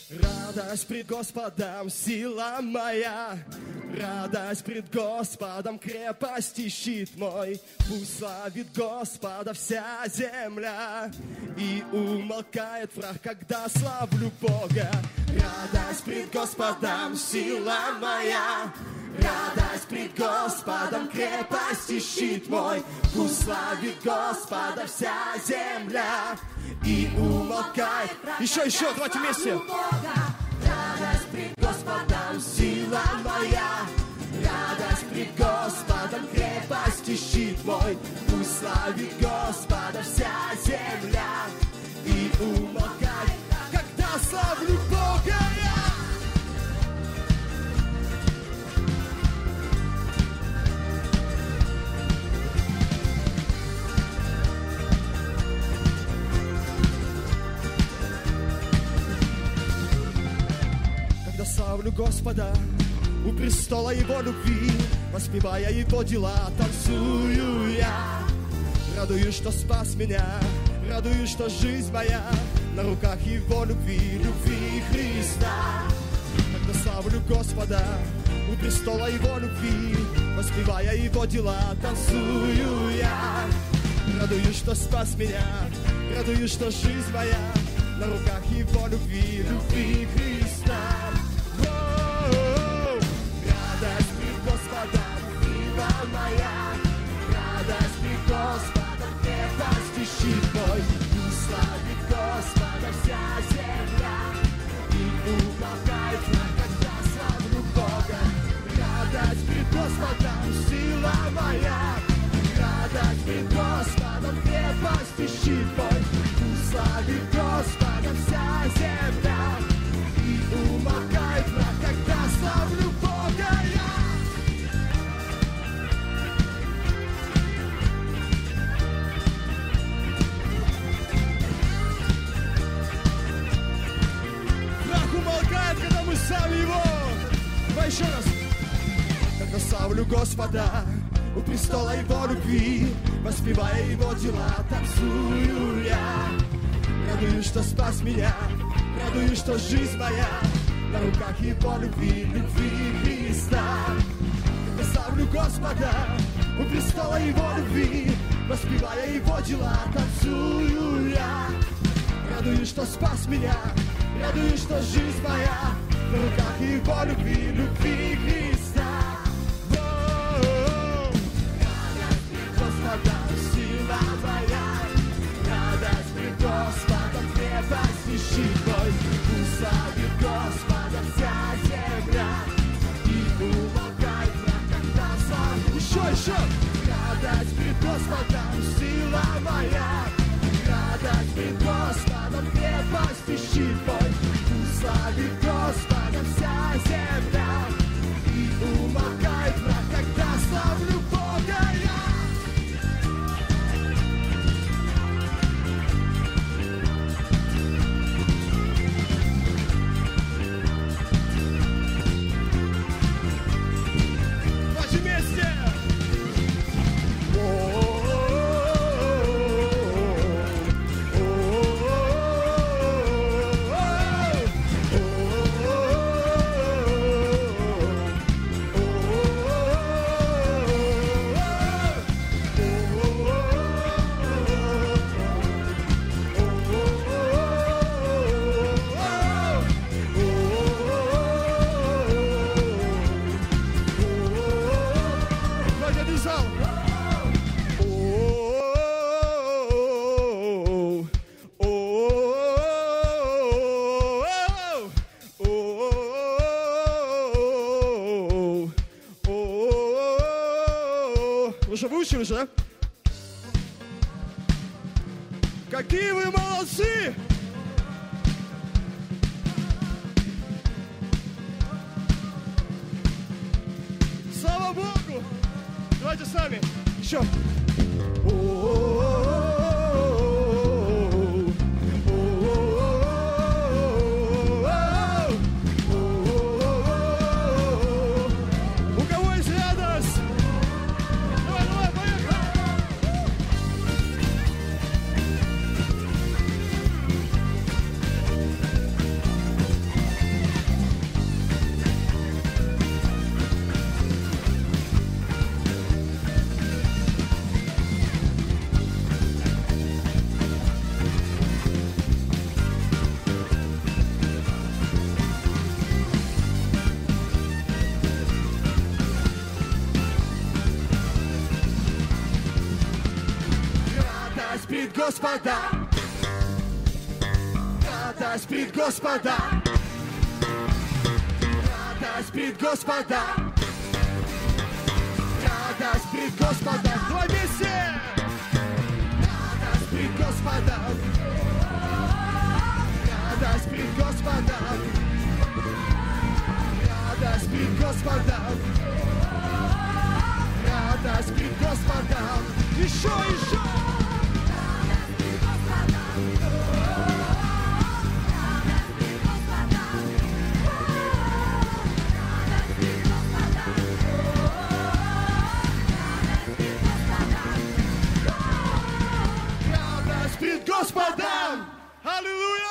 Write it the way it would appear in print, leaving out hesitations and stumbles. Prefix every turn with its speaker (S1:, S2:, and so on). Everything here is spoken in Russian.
S1: Радость пред Господом, сила моя, радость пред Господом, крепость и щит мой. Пусть славит Господа вся земля, и умолкает враг, когда славлю Бога. Радость пред Господом, сила моя, радость пред Господом, крепость и щит мой. Пусть славит Господа вся земля, и умолкает. Еще, давайте вместе. Радость пред Господом, сила моя, радость пред Господом, крепость и щит мой. Пусть славит Господа вся земля, и умолкает, когда славлю Бога я. Славлю Господа у престола Его любви, воспевая Его дела, танцую я. Радуюсь, что спас меня, радуюсь, что жизнь моя на руках Его любви, любви Христа. Когда славлю Господа у престола Его любви, воспевая Его дела, танцую я. Радуюсь, что спас меня, радуюсь, что жизнь моя на руках Его любви, любви Христа. Радость пред Господом, сила моя, радость пред Господом, крепость и щит мой. Пусть славит Господа вся земля, и умолкает враг, когда славлю Бога. Радость пред Господом, сила моя, радость пред Господом, крепость и щит мой. Пусть славит Господа вся земля, и умолкает враг, когда славлю Бога я. Враг умолкает, когда мы славим Его. Давай еще раз. Когда славлю Господа у престола Его любви, воспевая Его дела, танцую я. Радуюсь, что спас меня, радуюсь, что жизнь моя на руках Его любви, любви Христа. Я славлю Господа у престола Его любви, воспевая Его дела, танцую я. Радуюсь, что спас меня, радуюсь, что жизнь моя на руках Его любви, любви Христа. Радость пред Господом, сила моя, радость пред Господом, крепость и щит мой. Пусть славит Господа вся земля, и умолкает враг, когда славит. Еще! Радость пред Господом, сила моя, радость пред Господом, крепость и щит мой. Пусть славит Господа вся земля, и умолкает враг, когда славлю Бога я. Уже выучили же, да? Какие вы молодцы! Слава Богу! Давайте сами. Еще. господам. Радость пред Господом. Радость пред Господом. Радость пред Господом. Два вместе. Радость пред Господом. Радость пред Господом. Радость пред Господом. Радость пред Господом. Еще. Господом! Аллилуйя!